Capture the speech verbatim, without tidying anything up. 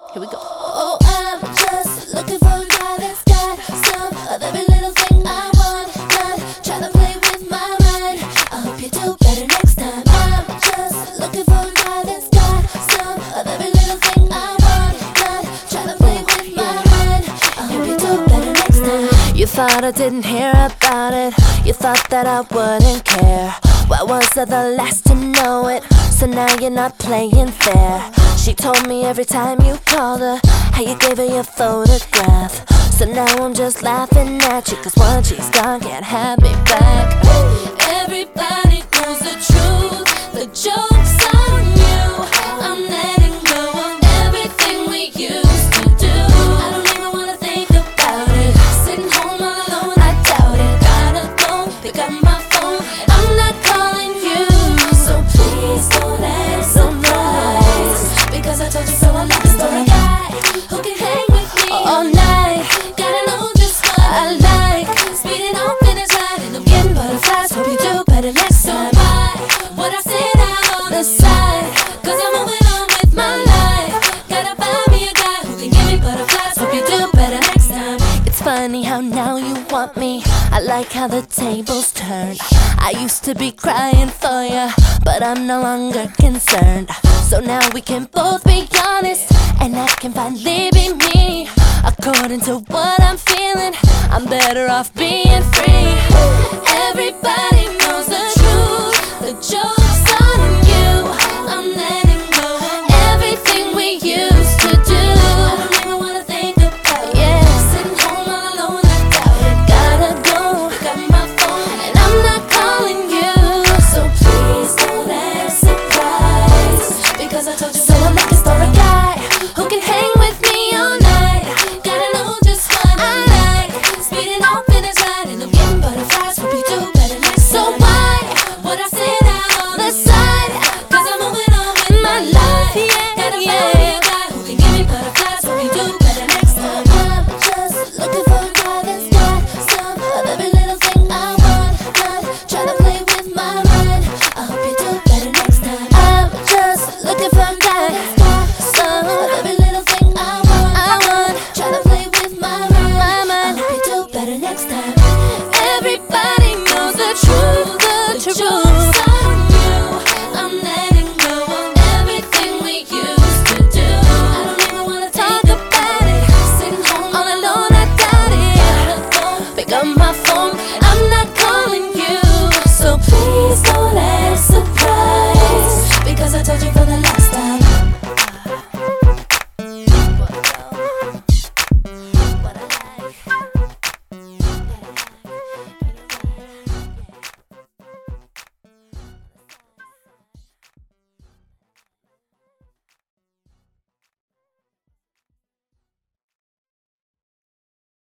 Here we go. Oh, I'm just looking for a guy that's got some of every little thing I want. Not trying to play with my mind. I hope you do better next time. I'm just looking for a guy that's got some of every little thing I want. Not trying to play with my mind. I hope you do better next time. You thought I didn't hear about it. You thought that I wouldn't care. Why was I the last to know it? So now you're not playing fair. She told me every time you called her how you gave her your photograph. So now I'm just laughing at you, cause once she's gone, can't have me back. Everybody knows the truth. The joke's on you. I'm letting go of everything we used to do. I don't even wanna think about it. Sitting home all alone, I doubt it. Gotta go, pick up my phone. I'm not calling you, so please don't act surprised. Because I told you so, I'm looking for a guy who can hang with me all night. Gotta know just what I like. Speeding up in his ride and I'm getting butterflies. Hope you do better next time. So why would I sit out on the side? Cause I'm moving on with my life. Gotta find me a guy who can give me butterflies. Hope you do better next time. It's funny how now you want me. I like how the tables turn. I used to be crying for ya, but I'm no longer concerned. So now we can both be honest, and I can finally be me. According to what I'm feeling, I'm better off being free. Everybody knows the truth. The joke